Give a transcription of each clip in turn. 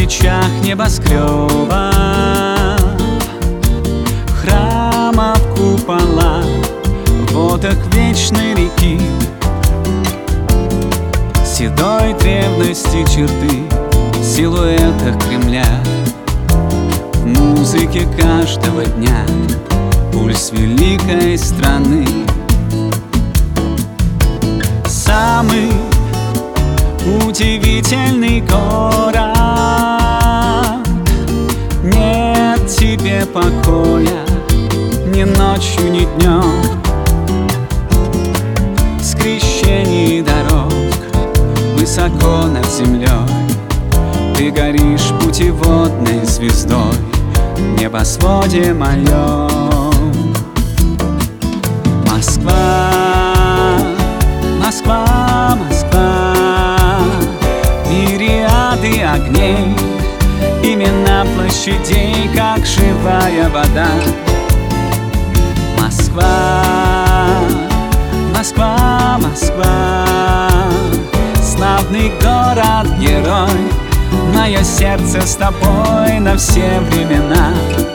плечах небоскреба, храмов купола, в водах вечной реки, седой древности черты в силуэтах Кремля, в музыке каждого дня пульс великой страны. Самый удивительный город, нет тебе покоя ни ночью, ни днем. В скрещении дорог высоко над землей ты горишь путеводной звездой в небосводе моем. Москва, Москва, Москва, мириады огней, имена площадей, как живая вода. Москва, Москва, Москва, славный город-герой, мое сердце с тобой на все времена.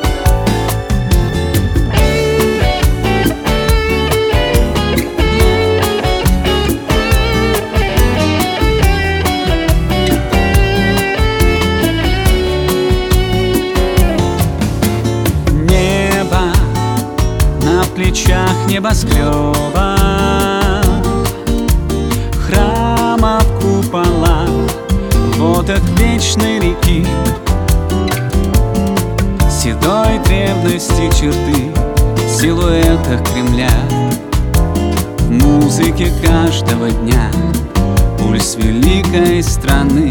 В плечах небоскреба, храмов купола, в водах вечной реки, седой древности черты в силуэтах Кремля, в музыке каждого дня пульс великой страны.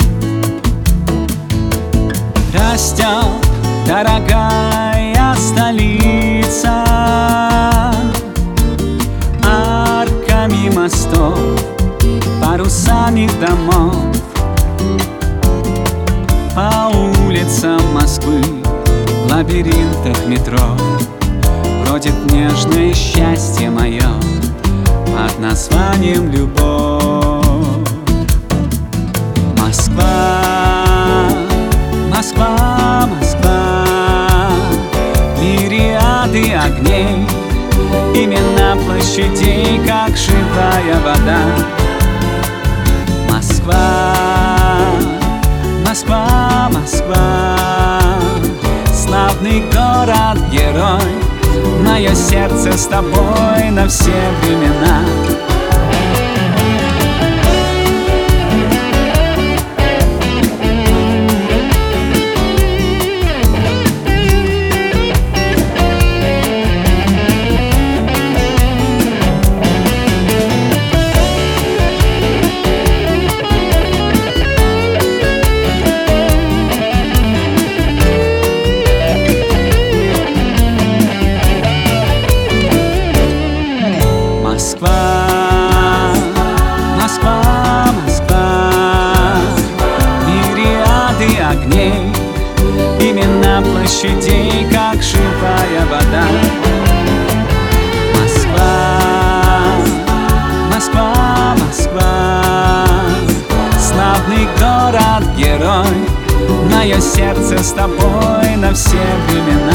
Растет дорогая столица, арками мостов, парусами домов, по улицам Москвы, в лабиринтах метро бродит нежное счастье мое под названием любовь. Москва, Москва, Москва, мириады огней, имена площадей, как живая вода. Москва, Москва, Москва, славный город-герой, мое сердце с тобой на все времена. Москва, Москва, Москва, мириады огней, имена площадей, как живая вода. Москва, Москва, Москва, славный город-герой, мое сердце с тобой на все времена.